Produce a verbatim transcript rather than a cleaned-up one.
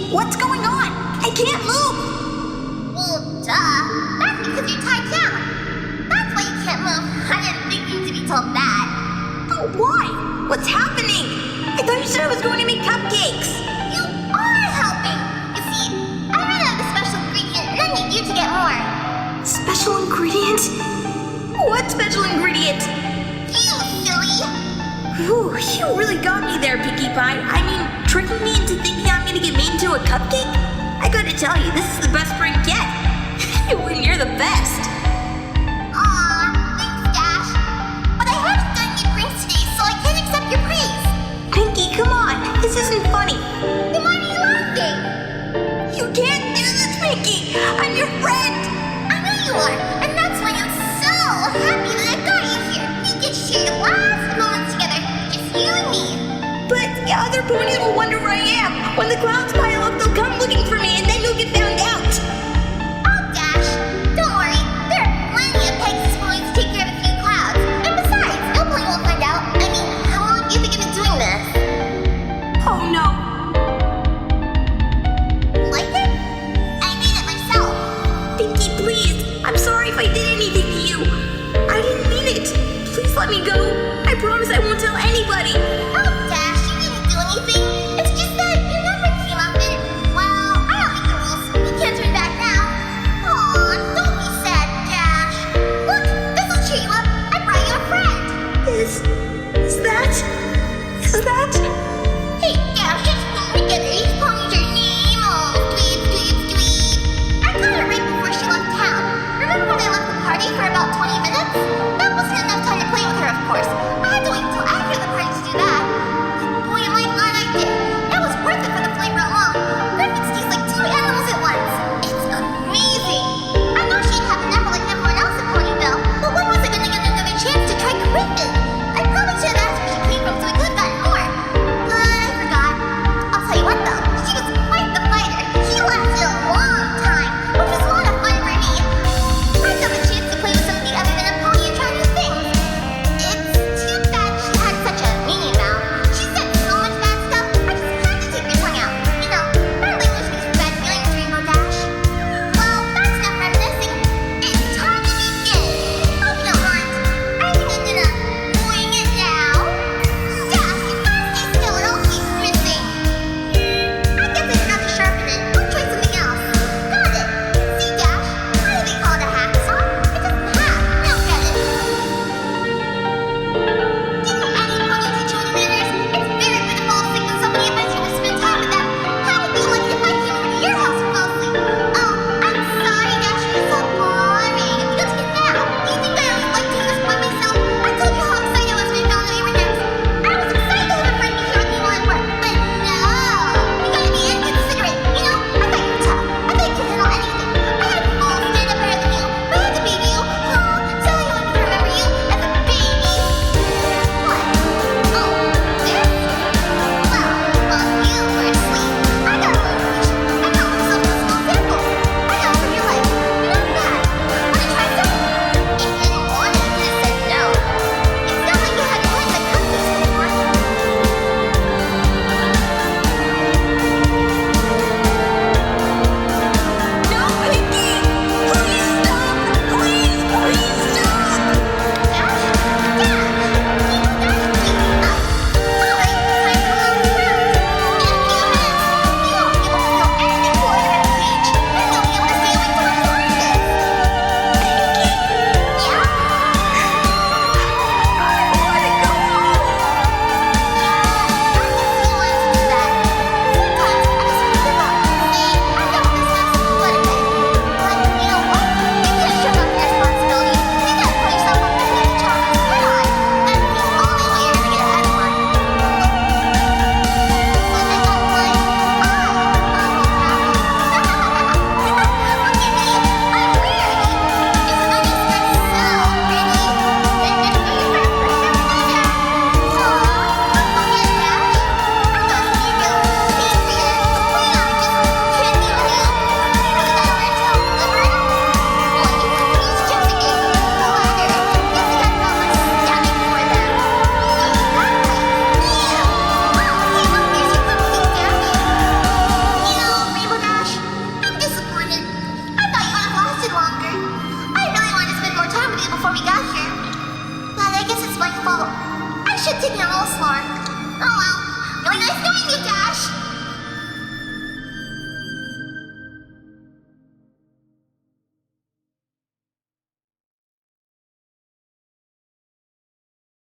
What's going on? I can't move! Well, duh. That's because you're tied down. That's why you can't move. I didn't think you to be told that. Oh, why? What's happening? I thought you said I was going to make cupcakes. You are helping. You see, I ran out of a special ingredient and I need you to get more. Special ingredient? What special ingredient? You silly. Ooh, you really got me there, Pinkie Pie. I mean, tricking me into thinking I'm gonna get made into a cupcake? I gotta tell you, this is the best prank yet. When you're the best. Aw, thanks, Dash. But I haven't done any pranks today, so I can't accept your praise. Pinkie, come on. This isn't funny. Then why are you laughing? You can't do this, Pinkie. I'm your friend. I know you are, and that's why I'm so happy that I got you here. We get to share your last moments together, just you and me. But the other ponies will wonder where I am. When the clouds pile up, they'll come looking for me, and then you'll get found out. Oh, Dash, don't worry. There are plenty of Pegasus ponies to take care of a few clouds. And besides, no pony will find out. I mean, how long do you think I've been doing this? Oh no. Like it? I made it myself. Pinkie, please. I'm sorry if I did anything to you. I didn't mean it. Please let me go. I promise I won't tell anybody. Oh, Dash, you didn't do anything. It's just that your number came up and, well, I don't make the rules. You can't turn back now. Aw, don't be sad, Dash. Look, this will cheer you up. I brought you a friend. Is... is that... is that... Hey, Dash, it's me together. He's calling your name. Oh, dweeb, dweeb, dweeb. I got her right before she left town. Remember when I left the party for about twenty minutes? That wasn't enough time to play with her, of course. I had to wait until after the party to do that. And boy, am I glad I did. It was worth it for the flavor alone. Griffins taste like two animals at once. It's amazing. I know she didn't have an apple like everyone else at Ponyville, but when was I gonna get another chance to try Griffin? I probably should have asked where she came from so we could have gotten more. But I forgot. I'll tell you what though, she was quite the fighter. She lasted a long time, which was a lot of fun for me. I got the chance to play with somebody other than a pony and try new things. It's me a little slower. Oh well.